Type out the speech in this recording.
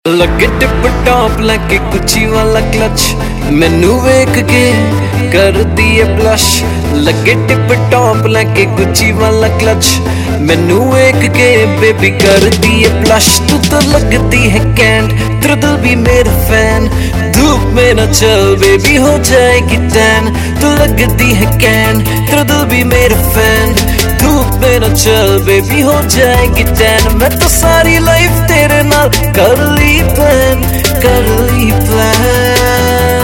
लगे tip top लगे Gucci वाला क्लच मैनू वेख के कर दिए ब्लश। लगे टिप टॉप लगे गुच्ची वाला क्लच मैनू वेख के बेबी कर दिए ब्लश। तू तो लगती है कैंट तेरा दिल भी मेरा फैन। धूप में न चल बेबी हो जाएगी टैन। तू लगती है कैंट तेरा दिल भी मेरा फैन। धूप में न चल बेबी हो जाएगी टैन। मैं तो सारी लाइफ तेरे नाल कर ली प्लान, कर ली प्लान।